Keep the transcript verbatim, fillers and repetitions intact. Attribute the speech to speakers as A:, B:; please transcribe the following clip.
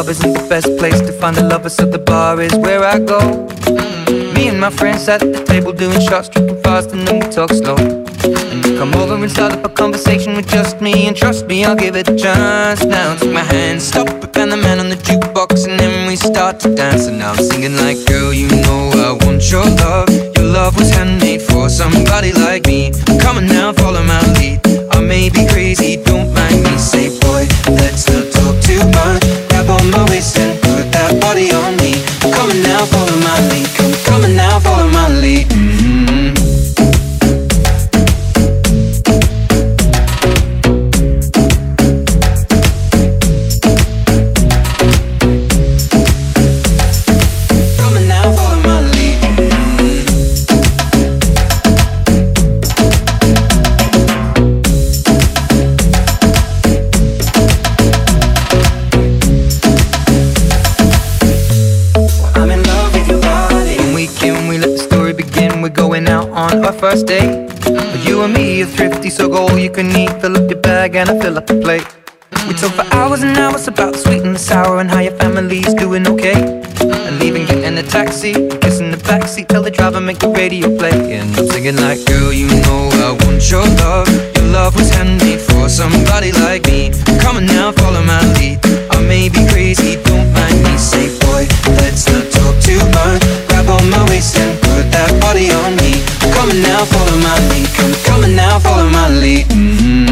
A: club isn't the best place to find a lover, so the bar is where I go. Me and my friends sat at the table doing shots, tripping fast, and then we talk slow. And you come over and start up a conversation with just me, and trust me, I'll give it a chance. Now take my hand, stop it, and the man on the jukebox, and then we start to dance. And now I'm singing like, girl, you know I want your love. Your love was handmade for somebody like me. Come on now, follow my lead. I may be crazy, don't mind me. Say, boy, let's not talk too much. Grab on my waist and put that body on me. Come on now, follow my lead. Come, come on now, follow my lead. Mm-hmm. On our first date, but you and me are thrifty, so go all you can eat. Fill up your bag and I fill up the plate. We talk for hours and hours about the sweet and the sour and how your family's doing okay. And leaving, getting a taxi, kissing the backseat, tell the driver make the radio play. And I'm singing like, girl, you know I want your love. Your love was handmade for somebody like me. Come on now, follow my lead. I may be crazy, don't mind me. Say, boy, let's not talk too much. Grab on my waist and put that body on me. Come on now, follow my lead. Come, come on now, follow my lead. Mm-hmm.